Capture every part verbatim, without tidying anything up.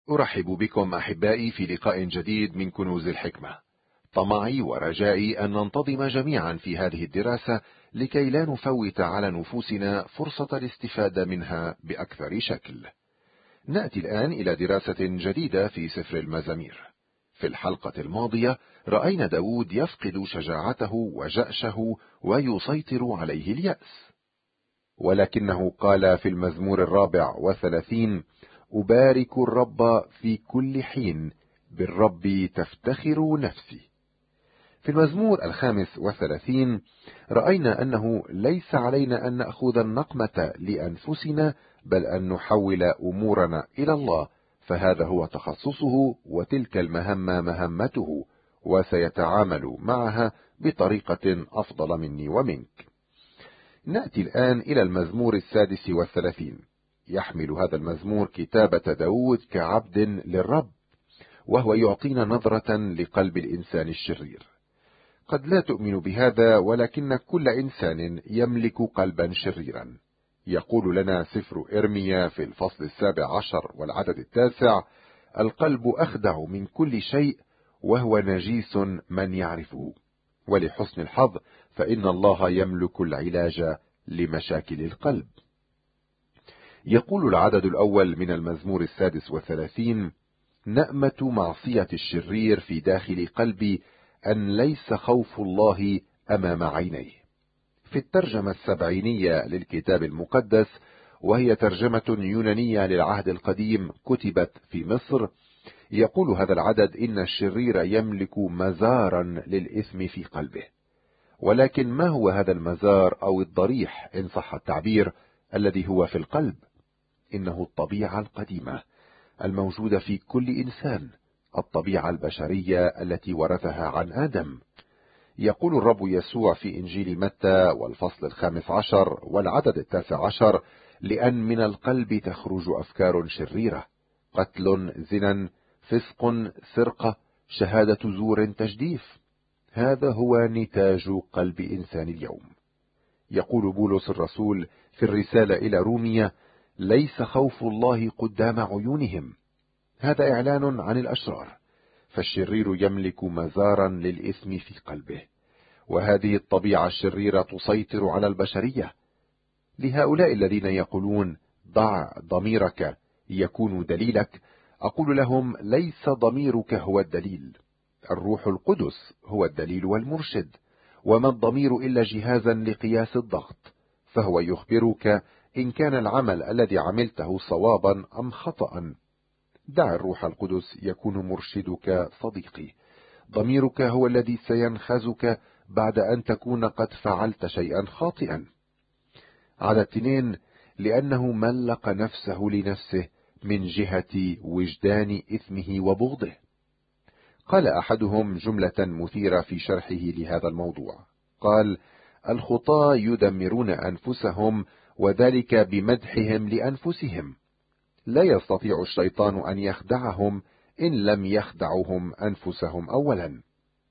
أرحب بكم أحبائي في لقاء جديد من كنوز الحكمة. طمعي ورجائي أن ننتظم جميعا في هذه الدراسة لكي لا نفوت على نفوسنا فرصة الاستفادة منها بأكثر شكل. نأتي الآن إلى دراسة جديدة في سفر المزامير. في الحلقة الماضية رأينا داود يفقد شجاعته وجأشه ويسيطر عليه اليأس، ولكنه قال في المزمور الرابع والثلاثين: أبارك الرب في كل حين، بالرب تفتخر نفسي. في المزمور الخامس والثلاثين رأينا أنه ليس علينا أن نأخذ النقمة لأنفسنا، بل أن نحول أمورنا إلى الله، فهذا هو تخصصه وتلك المهمة مهمته، وسيتعامل معها بطريقة أفضل مني ومنك. نأتي الآن إلى المزمور السادس والثلاثين. يحمل هذا المزمور كتابة داود كعبد للرب، وهو يعطينا نظرة لقلب الإنسان الشرير. قد لا تؤمن بهذا، ولكن كل إنسان يملك قلبا شريرا. يقول لنا سفر إرميا في الفصل السابع عشر والعدد التاسع: القلب أخدع من كل شيء، وهو نجيس من يعرفه، ولحسن الحظ فإن الله يملك العلاج لمشاكل القلب. يقول العدد الأول من المزمور السادس والثلاثين: نأمة معصية الشرير في داخل قلبي، أن ليس خوف الله أمام عينيه. في الترجمة السبعينية للكتاب المقدس، وهي ترجمة يونانية للعهد القديم كتبت في مصر، يقول هذا العدد إن الشرير يملك مزارا للإثم في قلبه. ولكن ما هو هذا المزار أو الضريح إن صح التعبير الذي هو في القلب؟ إنه الطبيعة القديمة الموجودة في كل إنسان، الطبيعة البشرية التي ورثها عن آدم. يقول الرب يسوع في إنجيل متى والفصل الخامس عشر والعدد التاسع عشر: لأن من القلب تخرج أفكار شريرة، قتل، زنا، فسق، سرقة، شهادة زور، تجديف. هذا هو نتاج قلب إنسان اليوم. يقول بولس الرسول في الرسالة إلى روميا: ليس خوف الله قدام عيونهم. هذا إعلان عن الأشرار، فالشرير يملك مزارا للإثم في قلبه، وهذه الطبيعة الشريرة تسيطر على البشرية. لهؤلاء الذين يقولون ضع ضميرك يكون دليلك، أقول لهم ليس ضميرك هو الدليل، الروح القدس هو الدليل والمرشد، وما الضمير إلا جهازا لقياس الضغط، فهو يخبرك إن كان العمل الذي عملته صوابا أم خطأ. دع الروح القدس يكون مرشدك صديقي. ضميرك هو الذي سينخزك بعد أن تكون قد فعلت شيئا خاطئا. عدد اثنين: لأنه ملق نفسه لنفسه من جهة وجدان إثمه وبغضه. قال أحدهم جملة مثيرة في شرحه لهذا الموضوع، قال: الخطاة يدمرون أنفسهم، وذلك بمدحهم لأنفسهم. لا يستطيع الشيطان أن يخدعهم إن لم يخدعهم أنفسهم أولا.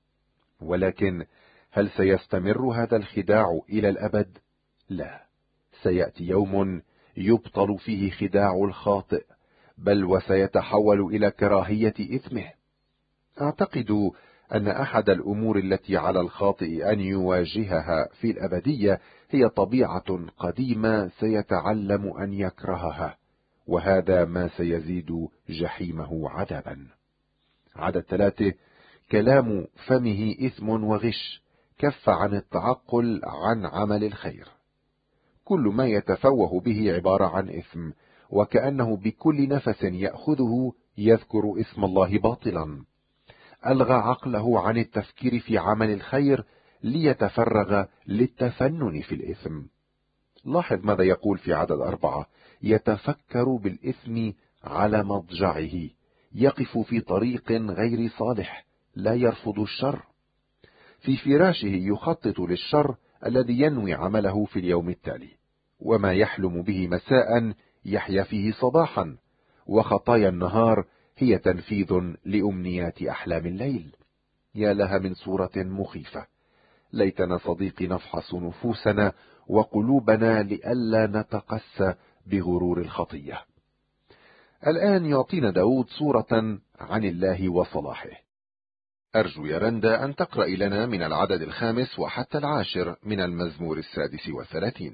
ولكن هل سيستمر هذا الخداع إلى الأبد؟ لا، سيأتي يوم يبطل فيه خداع الخاطئ، بل وسيتحول إلى كراهية إثمه. أعتقد أن أحد الأمور التي على الخاطئ أن يواجهها في الأبدية هي طبيعة قديمة سيتعلم أن يكرهها، وهذا ما سيزيد جحيمه عذابا. عدد ثلاثة: كلام فمه إثم وغش، كف عن التعقل عن عمل الخير. كل ما يتفوه به عبارة عن إثم، وكأنه بكل نفس يأخذه يذكر اسم الله باطلا. ألغى عقله عن التفكير في عمل الخير ليتفرغ للتفنن في الإثم. لاحظ ماذا يقول في عدد أربعة: يتفكر بالإثم على مضجعه، يقف في طريق غير صالح، لا يرفض الشر. في فراشه يخطط للشر الذي ينوي عمله في اليوم التالي، وما يحلم به مساء يحيا فيه صباحا، وخطايا النهار هي تنفيذ لأمنيات أحلام الليل. يا لها من صورة مخيفة. ليتنا صديقي نفحص نفوسنا وقلوبنا لئلا نتقسى بغرور الخطية. الآن يعطينا داود صورة عن الله وصلاحه. أرجو يا رندا أن تقرأ لنا من العدد الخامس وحتى العاشر من المزمور السادس والثلاثين.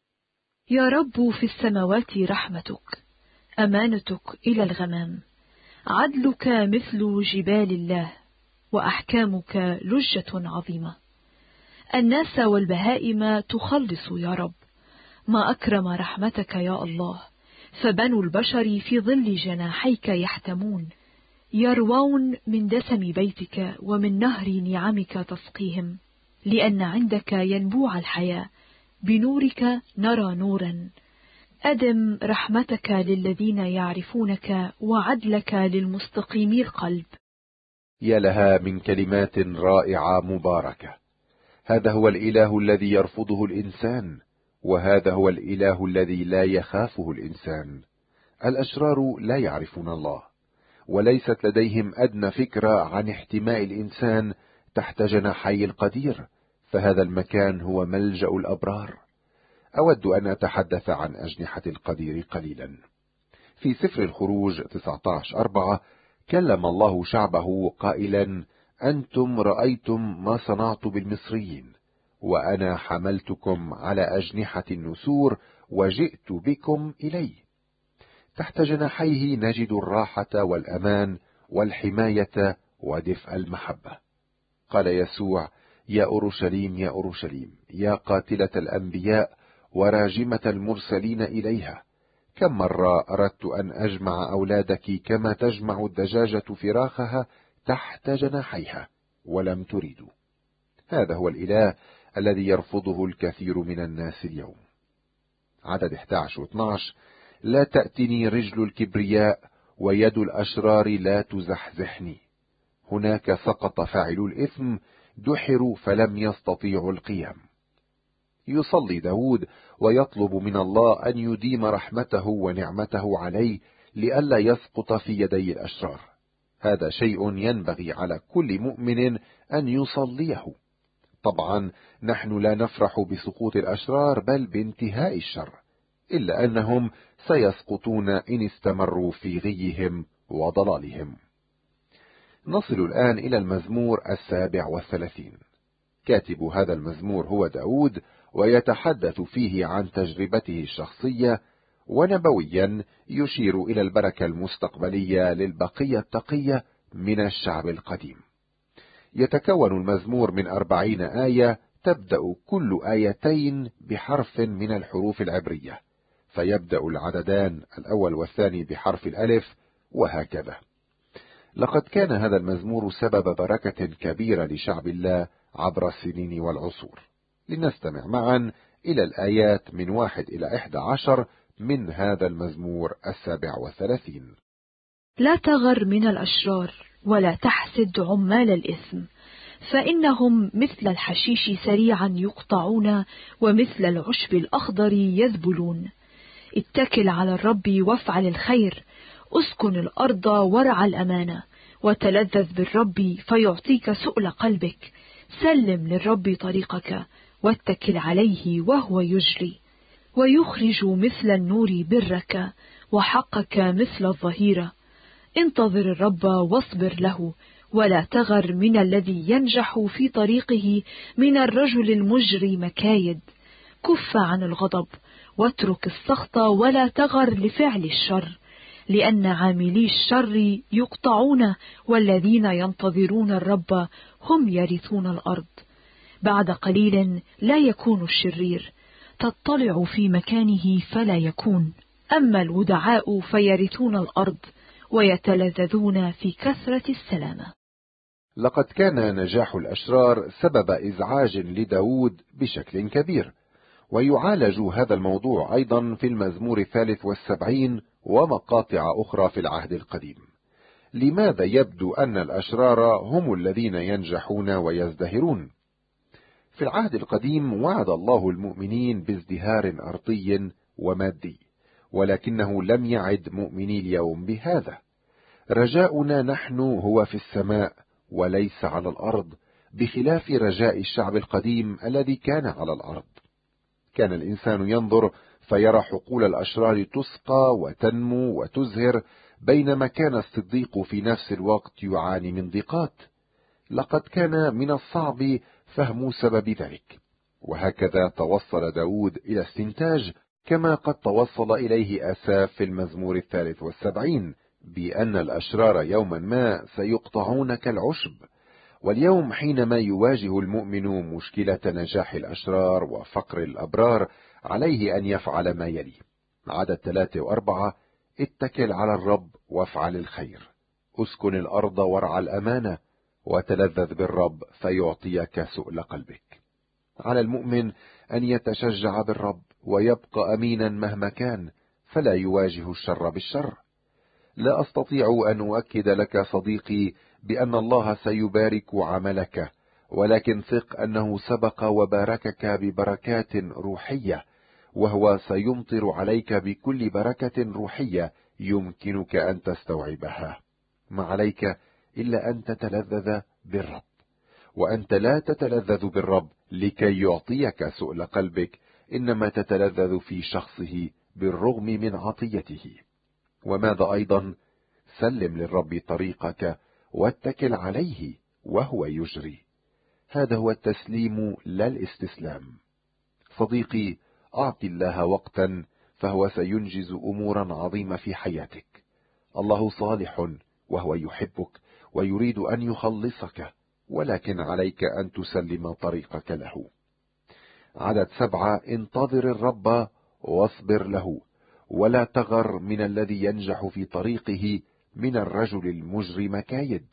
يا رب في السماوات رحمتك، أمانتك إلى الغمام، عدلك مثل جبال الله، وأحكامك لجة عظيمة. الناس والبهائم تخلص يا رب، ما أكرم رحمتك يا الله. فبنو البشر في ظل جناحيك يحتمون، يروون من دسم بيتك ومن نهر نعمك تسقيهم. لأن عندك ينبوع الحياة، بنورك نرى نورا. أدم رحمتك للذين يعرفونك، وعدلك للمستقيمي القلب. يا لها من كلمات رائعة مباركة. هذا هو الإله الذي يرفضه الإنسان، وهذا هو الإله الذي لا يخافه الإنسان. الأشرار لا يعرفون الله، وليست لديهم أدنى فكرة عن احتماء الإنسان تحت جناحي القدير، فهذا المكان هو ملجأ الأبرار. أود أن أتحدث عن أجنحة القدير قليلا. في سفر الخروج تسعة عشر أربعة كلم الله شعبه قائلا: أنتم رأيتم ما صنعت بالمصريين، وأنا حملتكم على أجنحة النسور وجئت بكم إلي. تحت جناحيه نجد الراحة والأمان والحماية ودفء المحبة. قال يسوع: يا أورشليم يا أورشليم، يا قاتلة الأنبياء وراجمة المرسلين إليها، كم مرة أردت أن أجمع أولادك كما تجمع الدجاجة فراخها تحت جناحيها، ولم تريدوا. هذا هو الإله الذي يرفضه الكثير من الناس اليوم. عدد أحد عشر و اثني عشر: لا تأتني رجل الكبرياء، ويد الأشرار لا تزحزحني. هناك سقط فاعل الإثم، دحروا فلم يستطيعوا القيام. يصلي داود ويطلب من الله أن يديم رحمته ونعمته عليه لئلا يسقط في يدي الأشرار. هذا شيء ينبغي على كل مؤمن أن يصليه. طبعا نحن لا نفرح بسقوط الأشرار بل بانتهاء الشر، إلا أنهم سيسقطون إن استمروا في غيهم وضلالهم. نصل الآن إلى المزمور السابع والثلاثين. كاتب هذا المزمور هو داود، ويتحدث فيه عن تجربته الشخصية، ونبويا يشير إلى البركة المستقبلية للبقية التقية من الشعب القديم. يتكون المزمور من أربعين آية، تبدأ كل آيتين بحرف من الحروف العبرية، فيبدأ العددان الأول والثاني بحرف الألف، وهكذا. لقد كان هذا المزمور سبب بركة كبيرة لشعب الله عبر السنين والعصور. لنستمع معا إلى الآيات من واحد إلى إحدى عشر من هذا المزمور السابع والثلاثين. لا تغر من الأشرار، ولا تحسد عمال الإثم، فإنهم مثل الحشيش سريعا يقطعون، ومثل العشب الأخضر يذبلون. اتكل على الرب وافعل الخير، اسكن الأرض وارعى الأمانة، وتلذذ بالرب فيعطيك سؤل قلبك. سلم للرب طريقك، واتكل عليه وهو يجري. ويخرج مثل النور برك، وحقك مثل الظهيرة. انتظر الرب واصبر له، ولا تغر من الذي ينجح في طريقه، من الرجل المجري مكايد. كف عن الغضب، واترك السخط، ولا تغر لفعل الشر، لأن عاملي الشر يقطعون، والذين ينتظرون الرب هم يرثون الأرض. بعد قليل لا يكون الشرير، تطلع في مكانه فلا يكون. أما الودعاء فيرثون الأرض، ويتلذذون في كثرة السلامة. لقد كان نجاح الأشرار سبب إزعاج لداود بشكل كبير، ويعالج هذا الموضوع أيضا في المزمور الثالث والسبعين ومقاطع أخرى في العهد القديم. لماذا يبدو أن الأشرار هم الذين ينجحون ويزدهرون؟ في العهد القديم وعد الله المؤمنين بازدهار أرضي ومادي، ولكنه لم يعد مؤمني اليوم بهذا. رجاؤنا نحن هو في السماء وليس على الأرض، بخلاف رجاء الشعب القديم الذي كان على الأرض. كان الإنسان ينظر فيرى حقول الأشرار تسقى وتنمو وتزهر، بينما كان الصديق في نفس الوقت يعاني من ضيقات. لقد كان من الصعب فهم سبب ذلك، وهكذا توصل داود إلى استنتاج، كما قد توصل إليه آساف في المزمور الثالث والسبعين، بأن الأشرار يوما ما سيقطعون كالعشب. واليوم حينما يواجه المؤمن مشكلة نجاح الأشرار وفقر الأبرار، عليه أن يفعل ما يلي. عدد ثلاثة وأربعة: اتكل على الرب وافعل الخير، اسكن الأرض وارعى الأمانة، وتلذذ بالرب فيعطيك سؤل قلبك. على المؤمن أن يتشجع بالرب ويبقى أمينا مهما كان، فلا يواجه الشر بالشر. لا أستطيع أن أؤكد لك صديقي بأن الله سيبارك عملك، ولكن ثق أنه سبق وباركك ببركات روحية، وهو سيمطر عليك بكل بركة روحية يمكنك أن تستوعبها. ما عليك إلا أن تتلذذ بالرب، وأنت لا تتلذذ بالرب لكي يعطيك سؤل قلبك، إنما تتلذذ في شخصه بالرغم من عطيته. وماذا أيضا؟ سلم للرب طريقك واتكل عليه وهو يجري. هذا هو التسليم لا الاستسلام. صديقي، أعط الله وقتا، فهو سينجز أمورا عظيمة في حياتك. الله صالح وهو يحبك ويريد أن يخلصك، ولكن عليك أن تسلم طريقك له. عدد سبعة: انتظر الرب واصبر له، ولا تغر من الذي ينجح في طريقه، من الرجل المجري مكايد.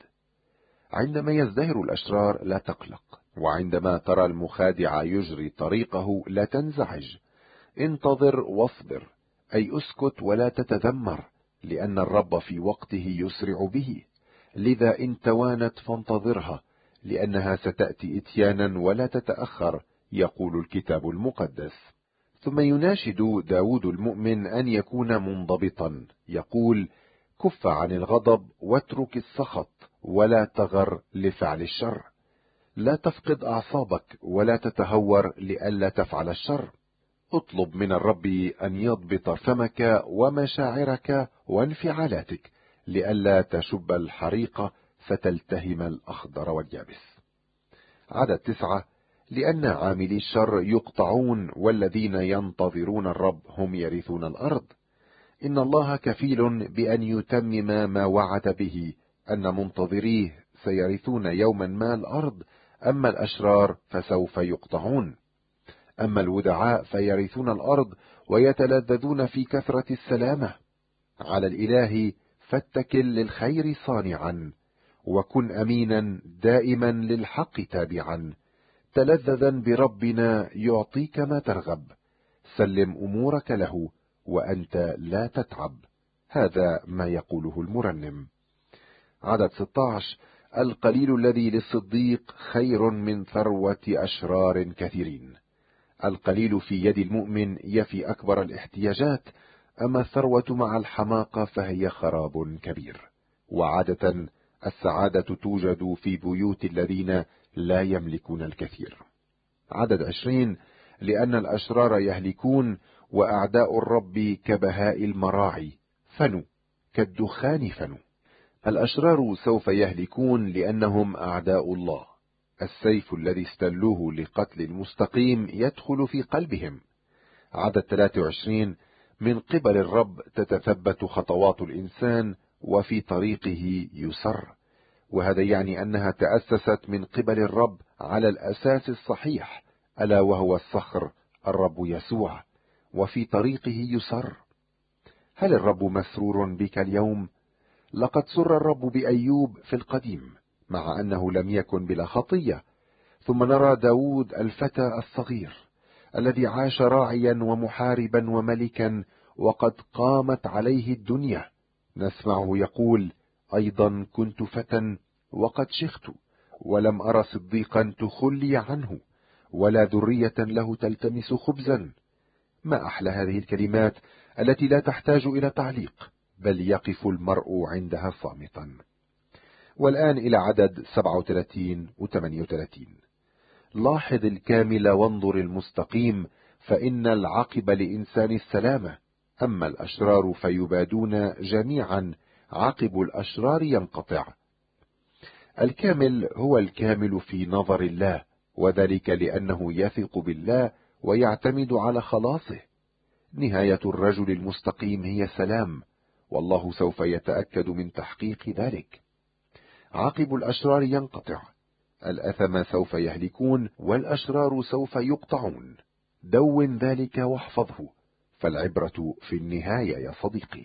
عندما يزدهر الأشرار لا تقلق، وعندما ترى المخادع يجري طريقه لا تنزعج. انتظر واصبر، أي اسكت ولا تتذمر، لأن الرب في وقته يسرع به. لذا إن توانت فانتظرها، لأنها ستأتي إتيانا ولا تتأخر، يقول الكتاب المقدس. ثم يناشد داود المؤمن أن يكون منضبطا، يقول: كف عن الغضب واترك السخط، ولا تغر لفعل الشر. لا تفقد أعصابك ولا تتهور لئلا تفعل الشر. اطلب من الرب أن يضبط فمك ومشاعرك وانفعالاتك، لئلا تشب الحريقة فتلتهم الأخضر واليابس. عدد تسعة: لأن عاملي الشر يقطعون، والذين ينتظرون الرب هم يرثون الأرض. إن الله كفيل بأن يتمم ما وعد به، أن منتظريه سيرثون يوما ما الأرض، أما الأشرار فسوف يقطعون. أما الودعاء فيرثون الأرض ويتلذذون في كثرة السلامة. على الإله فاتكل للخير صانعا، وكن أمينا دائما للحق تابعا. تلذذا بربنا يعطيك ما ترغب، سلم أمورك له وأنت لا تتعب. هذا ما يقوله المرنم. عدد ستة عشر: القليل الذي للصديق خير من ثروة أشرار كثيرين. القليل في يد المؤمن يفي أكبر الاحتياجات، أما الثروة مع الحماقة فهي خراب كبير. وعادة السعادة توجد في بيوت الذين لا يملكون الكثير. عدد عشرين: لأن الأشرار يهلكون، وأعداء الرب كبهاء المراعي، فنوا كالدخان فنوا. الأشرار سوف يهلكون لأنهم أعداء الله. السيف الذي استلوه لقتل المستقيم يدخل في قلبهم. عدد ثلاثة وعشرين: من قبل الرب تتثبت خطوات الإنسان، وفي طريقه يسر. وهذا يعني أنها تأسست من قبل الرب على الأساس الصحيح، ألا وهو الصخر الرب يسوع، وفي طريقه يسر. هل الرب مسرور بك اليوم؟ لقد سر الرب بأيوب في القديم، مع أنه لم يكن بلا خطية. ثم نرى داود الفتى الصغير الذي عاش راعيا ومحاربا وملكا، وقد قامت عليه الدنيا. نسمعه يقول: أيضا كنت فتى وقد شخت، ولم أرى صديقا تخلي عنه، ولا ذرية له تلتمس خبزا. ما أحلى هذه الكلمات التي لا تحتاج إلى تعليق، بل يقف المرء عندها صامتا. والآن إلى عدد سبعة وثلاثين و ثمانية وثلاثين: لاحظ الكامل وانظر المستقيم، فإن العاقب لإنسان السلامة، أما الأشرار فيبادون جميعا، عاقب الأشرار ينقطع. الكامل هو الكامل في نظر الله، وذلك لأنه يثق بالله ويعتمد على خلاصه. نهاية الرجل المستقيم هي سلام، والله سوف يتأكد من تحقيق ذلك. عاقب الأشرار ينقطع، الأثم سوف يهلكون والأشرار سوف يقطعون. دون ذلك واحفظه، فالعبرة في النهاية يا صديقي.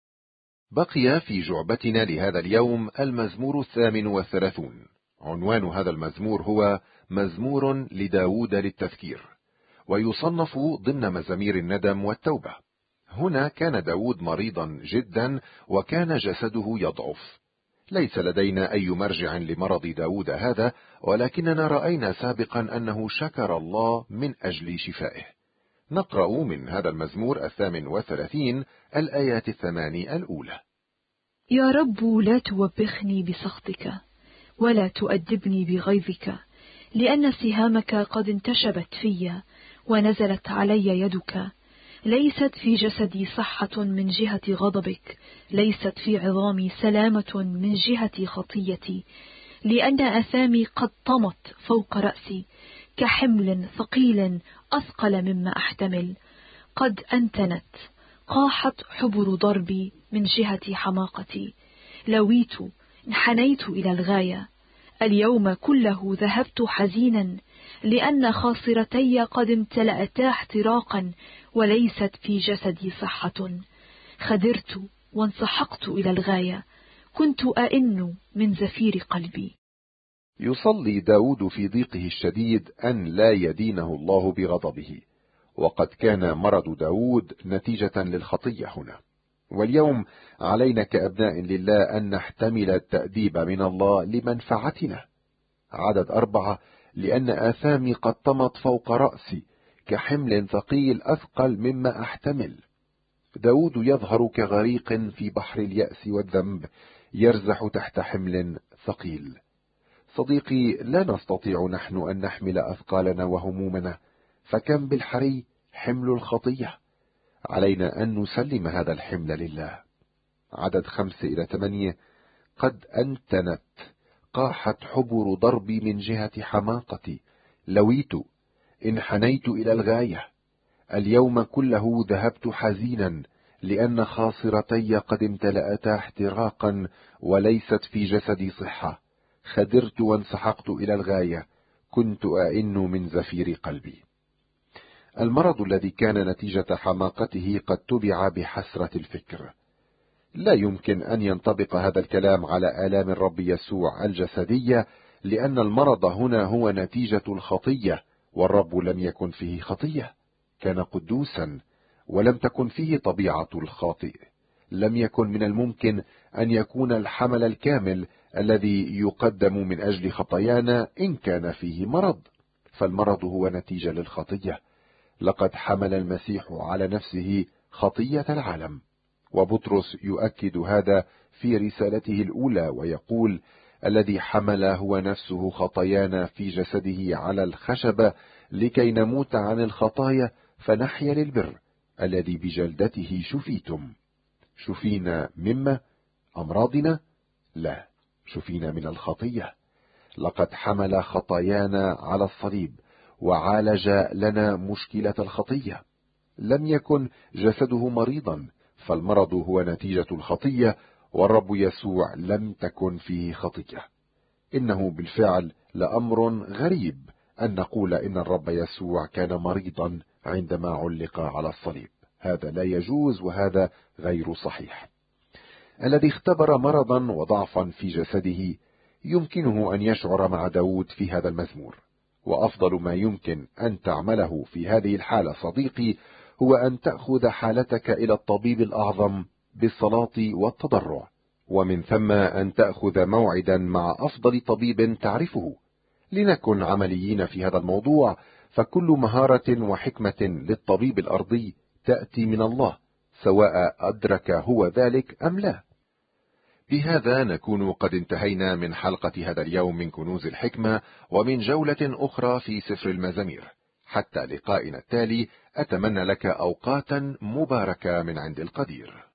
بقي في جعبتنا لهذا اليوم المزمور الثامن والثلاثون. عنوان هذا المزمور هو مزمور لداود للتذكير، ويصنف ضمن مزامير الندم والتوبة. هنا كان داود مريضا جدا وكان جسده يضعف. ليس لدينا أي مرجع لمرض داود هذا، ولكننا رأينا سابقا أنه شكر الله من أجل شفائه. نقرأ من هذا المزمور الثامن والثلاثين الآيات الثماني الأولى. يا رب لا توبخني بسخطك، ولا تؤدبني بغيظك، لأن سهامك قد انتشبت في، ونزلت علي يدك. ليست في جسدي صحة من جهة غضبك، ليست في عظامي سلامة من جهة خطيتي، لأن أثامي قد طمت فوق رأسي كحمل ثقيل أثقل مما أحتمل. قد أنتنت، قاحت حبر ضربي من جهة حماقتي. لويت، انحنيت إلى الغاية. اليوم كله ذهبت حزينا، لأن خاصرتي قد امتلأتا احتراقا، وليست في جسدي صحة. خدرت وانسحقت إلى الغاية، كنت أئن من زفير قلبي. يصلي داود في ضيقه الشديد أن لا يدينه الله بغضبه، وقد كان مرض داود نتيجة للخطية هنا. واليوم علينا كأبناء لله أن نحتمل التأديب من الله لمنفعتنا. عدد أربعة: لأن آثامي قد طمت فوق رأسي كحمل ثقيل أثقل مما أحتمل. داود يظهر كغريق في بحر اليأس والذنب، يرزح تحت حمل ثقيل. صديقي، لا نستطيع نحن أن نحمل أثقالنا وهمومنا، فكم بالحري حمل الخطية. علينا أن نسلم هذا الحمل لله. عدد خمسة إلى ثمانية: قد أنتنت، قاحت حبر ضربي من جهة حماقتي. لويت، انحنيت إلى الغاية. اليوم كله ذهبت حزينا، لأن خاصرتي قد امتلأتا احتراقا، وليست في جسدي صحة. خدرت وانسحقت إلى الغاية، كنت أئن من زفير قلبي. المرض الذي كان نتيجة حماقته قد تبع بحسرة الفكر. لا يمكن أن ينطبق هذا الكلام على آلام الرب يسوع الجسدية، لأن المرض هنا هو نتيجة الخطية، والرب لم يكن فيه خطية. كان قدوسا ولم تكن فيه طبيعة الخاطئ. لم يكن من الممكن أن يكون الحمل الكامل الذي يقدم من أجل خطايانا إن كان فيه مرض، فالمرض هو نتيجة للخطية. لقد حمل المسيح على نفسه خطية العالم، وبطرس يؤكد هذا في رسالته الأولى ويقول: الذي حمل هو نفسه خطايانا في جسده على الخشبة، لكي نموت عن الخطايا فنحيا للبر، الذي بجلدته شفيتم. شفينا مما؟ أمراضنا؟ لا، شفينا من الخطية. لقد حمل خطايانا على الصليب وعالج لنا مشكلة الخطية. لم يكن جسده مريضا، فالمرض هو نتيجة الخطية، والرب يسوع لم تكن فيه خطية. إنه بالفعل لأمر غريب أن نقول إن الرب يسوع كان مريضا عندما علق على الصليب. هذا لا يجوز، وهذا غير صحيح. الذي اختبر مرضا وضعفا في جسده يمكنه أن يشعر مع داود في هذا المزمور. وأفضل ما يمكن أن تعمله في هذه الحالة صديقي هو أن تأخذ حالتك إلى الطبيب الأعظم بالصلاة والتضرع، ومن ثم أن تأخذ موعدا مع أفضل طبيب تعرفه. لنكن عمليين في هذا الموضوع، فكل مهارة وحكمة للطبيب الأرضي تأتي من الله، سواء أدرك هو ذلك أم لا. بهذا نكون قد انتهينا من حلقة هذا اليوم من كنوز الحكمة، ومن جولة أخرى في سفر المزامير. حتى لقائنا التالي، أتمنى لك أوقاتا مباركة من عند القدير.